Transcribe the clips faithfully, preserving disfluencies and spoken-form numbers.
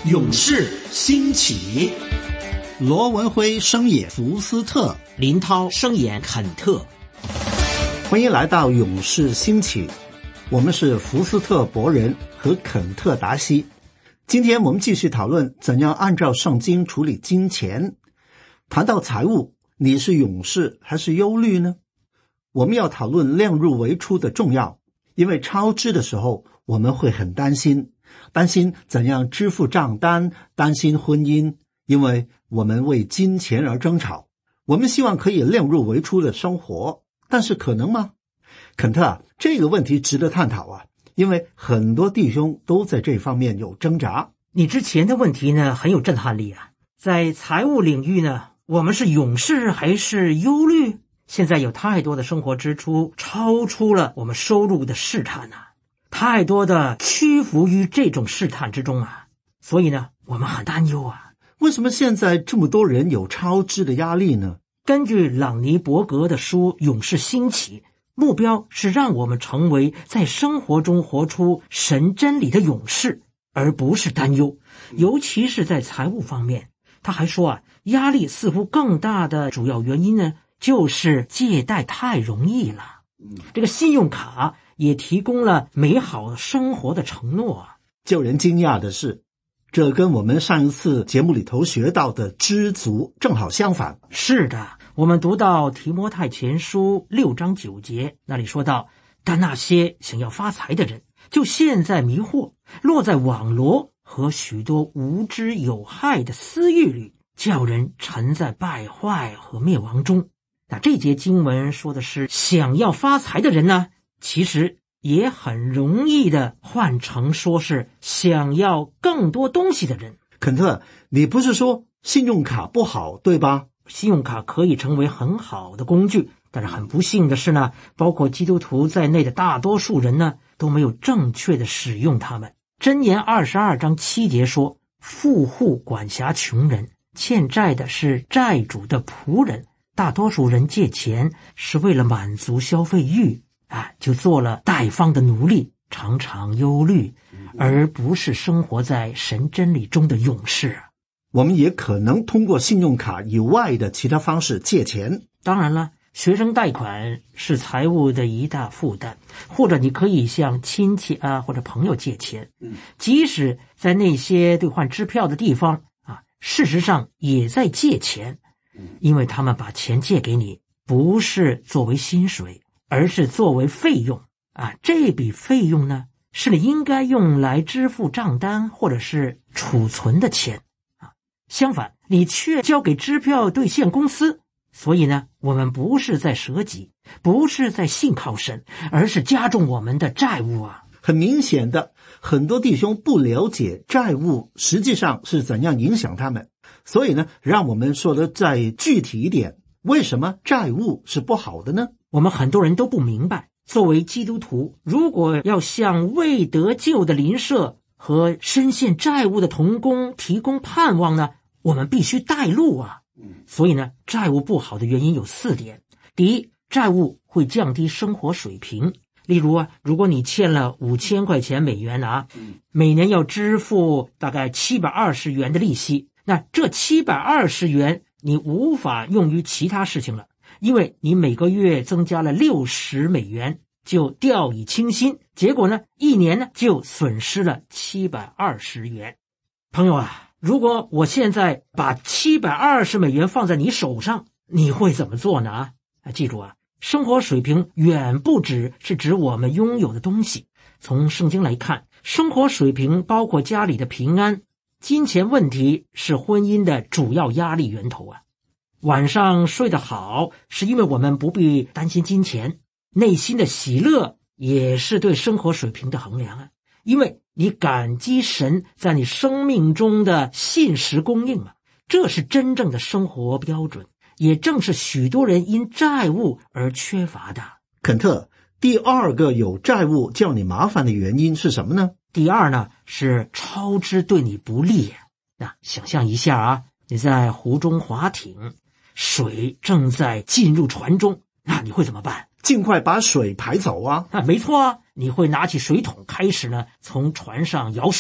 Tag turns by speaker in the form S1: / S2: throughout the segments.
S1: 勇士兴起，
S2: 罗文辉声演福斯特，
S1: 林涛声演肯特。
S2: 欢迎来到勇士兴起，我们是福斯特伯仁和肯特达西。今天我们继续讨论怎样按照圣经处理金钱。谈到财务，你是勇士还是忧虑呢？我们要讨论量入为出的重要，因为超支的时候我们会很担心，担心怎样支付账单，担心婚姻，因为我们为金钱而争吵。我们希望可以量入为出的生活，但是可能吗？肯特啊，这个问题值得探讨啊，因为很多弟兄都在这方面有挣扎。
S3: 你之前的问题呢，很有震撼力啊。在财务领域呢，我们是勇士还是忧虑？现在有太多的生活支出超出了我们收入的试探啊，太多的屈服于这种试探之中啊，所以呢，我们很担忧啊。
S2: 为什么现在这么多人有超支的压力呢？
S3: 根据朗尼伯格的书《勇士兴起》，目标是让我们成为在生活中活出神真理的勇士，而不是担忧，尤其是在财务方面。他还说啊，压力似乎更大的主要原因呢，就是借贷太容易了。这个信用卡也提供了美好生活的承诺啊。
S2: 叫人惊讶的是，这跟我们上一次节目里头学到的知足正好相反。
S3: 是的，我们读到提摩太前书六章九节，那里说到，但那些想要发财的人，就陷在迷惑，落在网罗和许多无知有害的私欲里，叫人沉在败坏和灭亡中。那这节经文说的是想要发财的人呢，其实也很容易的换成说是想要更多东西的人。
S2: 肯特，你不是说信用卡不好，对吧？
S3: 信用卡可以成为很好的工具，但是很不幸的是呢，包括基督徒在内的大多数人呢，都没有正确的使用它们。箴言二十二章七节说，富户管辖穷人，欠债的是债主的仆人。大多数人借钱是为了满足消费欲，啊，就做了贷方的奴隶，常常忧虑，而不是生活在神真理中的勇士。
S2: 我们也可能通过信用卡以外的其他方式借钱。
S3: 当然了，学生贷款是财务的一大负担，或者你可以向亲戚啊或者朋友借钱。即使在那些兑换支票的地方啊，事实上也在借钱，因为他们把钱借给你，不是作为薪水，而是作为费用啊。这笔费用呢，是你应该用来支付账单或者是储存的钱啊。相反，你却交给支票兑现公司。所以呢，我们不是在舍己，不是在信靠神，而是加重我们的债务啊。
S2: 很明显的，很多弟兄不了解债务实际上是怎样影响他们。所以呢，让我们说的再具体一点，为什么债务是不好的呢？
S3: 我们很多人都不明白，作为基督徒，如果要向未得救的邻舍和深陷债务的同工提供盼望呢，我们必须带路啊。所以呢，债务不好的原因有四点。第一，债务会降低生活水平。例如啊，如果你欠了五千块钱美元啊，每年要支付大概七百二十元的利息，那这七百二十元你无法用于其他事情了，因为你每个月增加了六十美元，就掉以轻心，结果呢，一年呢就损失了七百二十元。朋友啊，如果我现在把七百二十美元放在你手上，你会怎么做呢？啊，记住啊，生活水平远不只是指我们拥有的东西。从圣经来看，生活水平包括家里的平安。金钱问题是婚姻的主要压力源头啊。晚上睡得好，是因为我们不必担心金钱。内心的喜乐也是对生活水平的衡量啊，因为你感激神在你生命中的信实供应啊，这是真正的生活标准，也正是许多人因债务而缺乏的。
S2: 肯特，第二个有债务叫你麻烦的原因是什么呢？
S3: 第二呢，是超支对你不利。那想象一下啊，你在湖中划艇，水正在进入船中，那你会怎么办？
S2: 尽快把水排走啊！
S3: 啊，没错啊，你会拿起水桶开始呢，从船上舀水，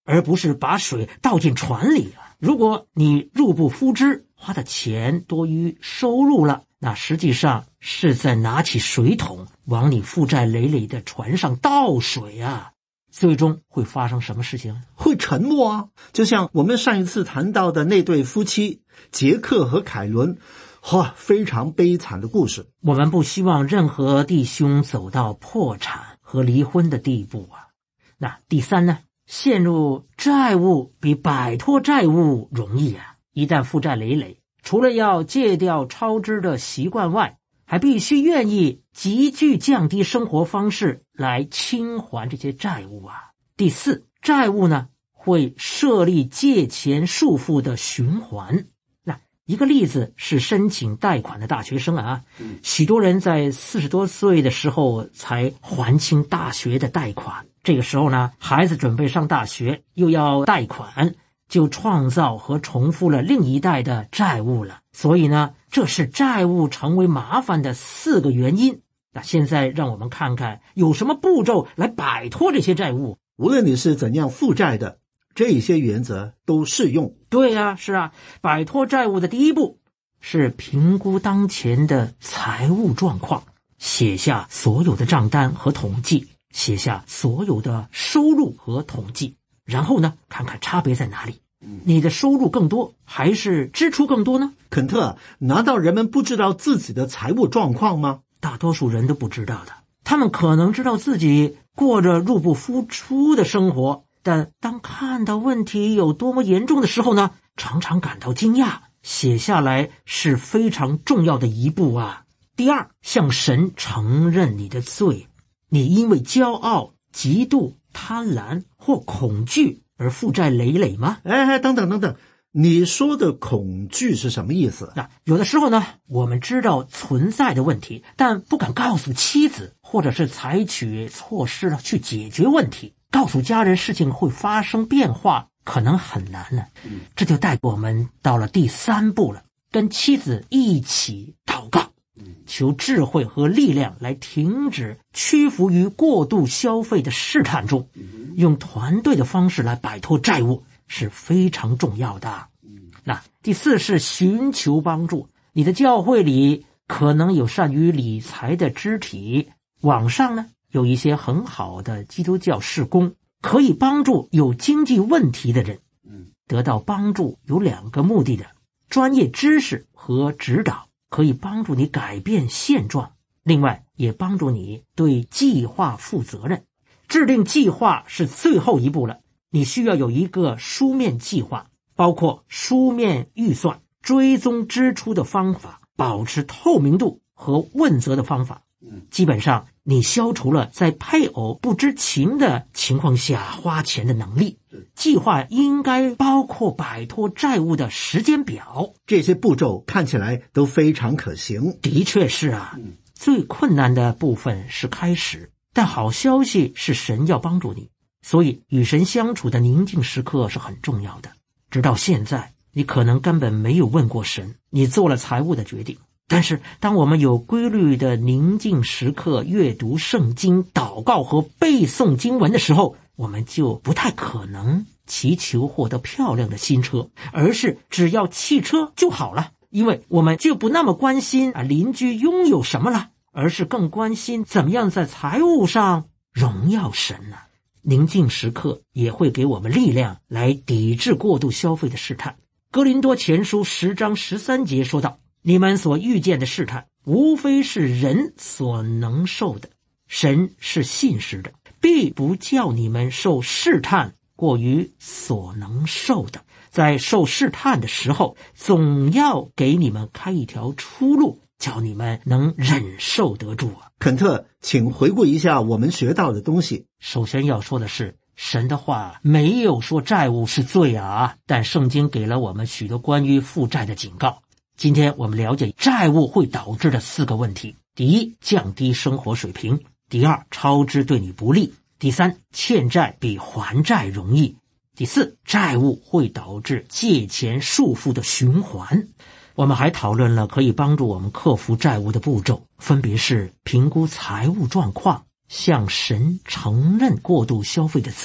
S3: 而不是把水倒进船里啊。如果你入不敷支，花的钱多于收入了，那实际上是在拿起水桶往你负债累累的船上倒水啊。最终会发生什么事情？
S2: 会沉没啊！就像我们上一次谈到的那对夫妻杰克和凯伦，哇，非常悲惨的故事。
S3: 我们不希望任何弟兄走到破产和离婚的地步啊。那第三呢？陷入债务比摆脱债务容易啊。一旦负债累累，除了要戒掉超支的习惯外，还必须愿意急剧降低生活方式来清还这些债务啊。第四，债务呢会设立借钱束缚的循环。那一个例子是申请贷款的大学生啊，许多人在四十多岁的时候才还清大学的贷款，这个时候呢，孩子准备上大学又要贷款，就创造和重复了另一代的债务了。所以呢，这是债务成为麻烦的四个原因。那现在让我们看看有什么步骤来摆脱这些债务。
S2: 无论你是怎样负债的，这些原则都适用。
S3: 对啊，是啊，摆脱债务的第一步是评估当前的财务状况，写下所有的账单和统计，写下所有的收入和统计，然后呢，看看差别在哪里。你的收入更多还是支出更多呢？
S2: 肯特，难道人们不知道自己的财务状况吗？
S3: 大多数人都不知道的。他们可能知道自己过着入不敷出的生活，但当看到问题有多么严重的时候呢，常常感到惊讶。写下来是非常重要的一步啊。第二，向神承认你的罪。你因为骄傲、嫉妒、贪婪或恐惧而负债累累吗？
S2: 哎，等等等等，你说的恐惧是什么意思？
S3: 那有的时候呢，我们知道存在的问题，但不敢告诉妻子，或者是采取措施去解决问题。告诉家人事情会发生变化，可能很难呢。这就带我们到了第三步了，跟妻子一起祷告，求智慧和力量来停止屈服于过度消费的试探中，用团队的方式来摆脱债务是非常重要的。那第四是寻求帮助。你的教会里可能有善于理财的肢体，网上呢有一些很好的基督教事工，可以帮助有经济问题的人。得到帮助有两个目的的，专业知识和指导可以帮助你改变现状，另外也帮助你对计划负责任。制定计划是最后一步了，你需要有一个书面计划，包括书面预算、追踪支出的方法、保持透明度和问责的方法。基本上你消除了在配偶不知情的情况下花钱的能力。计划应该包括摆脱债务的时间表。
S2: 这些步骤看起来都非常可行。
S3: 的确是啊，最困难的部分是开始，但好消息是神要帮助你，所以与神相处的宁静时刻是很重要的。直到现在，你可能根本没有问过神，你做了财务的决定。但是当我们有规律的宁静时刻，阅读圣经、祷告和背诵经文的时候，我们就不太可能祈求获得漂亮的新车，而是只要汽车就好了，因为我们就不那么关心啊邻居拥有什么了，而是更关心怎么样在财务上荣耀神啊。宁静时刻也会给我们力量来抵制过度消费的试探。哥林多前书十章十三节说道，你们所遇见的试探无非是人所能受的，神是信实的，必不叫你们受试探过于所能受的，在受试探的时候总要给你们开一条出路，叫你们能忍受得住啊。
S2: 肯特，请回顾一下我们学到的东西。
S3: 首先要说的是，神的话没有说债务是罪啊，但圣经给了我们许多关于负债的警告。今天我们了解债务会导致的四个问题：第一，降低生活水平；第二，超支对你不利；第三，欠债比还债容易；第四，债务会导致借钱束缚的循环。我们还讨论了可以帮助我们克服债务的步骤，分别是评估财务状况、向神承认过度消费的罪、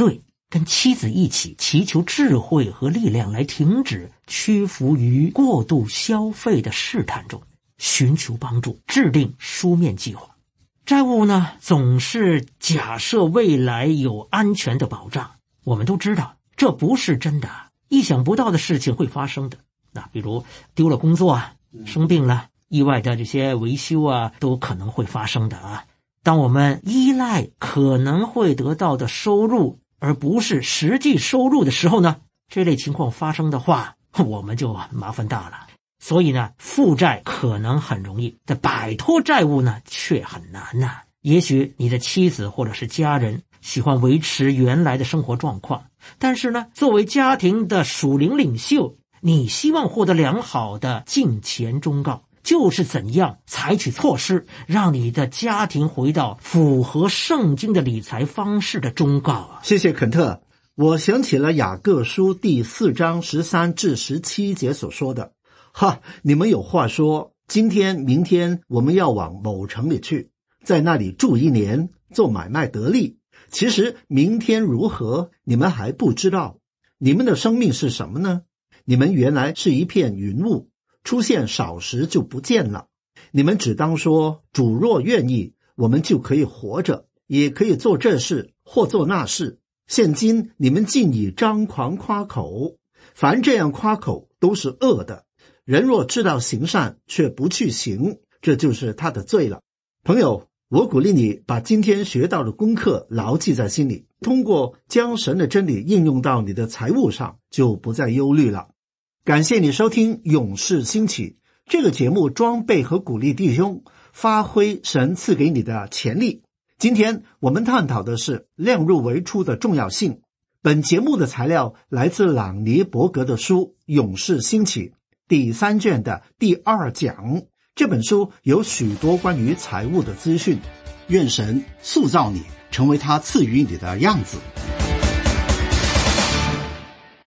S3: 跟妻子一起祈求智慧和力量来停止屈服于过度消费的试探中，寻求帮助，制定书面计划。债务呢，总是假设未来有安全的保障，我们都知道这不是真的，意想不到的事情会发生的。那比如丢了工作啊，生病了，意外的这些维修啊，都可能会发生的啊。当我们依赖可能会得到的收入，而不是实际收入的时候呢，这类情况发生的话，我们就麻烦大了。所以呢，负债可能很容易，但摆脱债务呢，却很难呐、啊。也许你的妻子或者是家人喜欢维持原来的生活状况，但是呢，作为家庭的属灵领袖，你希望获得良好的敬虔忠告，就是怎样采取措施，让你的家庭回到符合圣经的理财方式的忠告啊。
S2: 谢谢肯特。我想起了雅各书第四章十三至十七节所说的，哈，你们有话说，今天明天我们要往某城里去，在那里住一年，做买卖得利。其实明天如何，你们还不知道。你们的生命是什么呢？你们原来是一片云雾，出现少时就不见了。你们只当说，主若愿意，我们就可以活着，也可以做这事或做那事。现今你们竟以张狂夸口，凡这样夸口都是恶的。人若知道行善，却不去行，这就是他的罪了。朋友，我鼓励你把今天学到的功课牢记在心里，通过将神的真理应用到你的财务上，就不再忧虑了。感谢你收听勇士兴起这个节目，装备和鼓励弟兄发挥神赐给你的潜力。今天我们探讨的是量入为出的重要性。本节目的材料来自朗尼伯格的书《勇士兴起》第三卷的第二讲。这本书有许多关于财务的资讯。愿神塑造你，成为他赐予你的样子。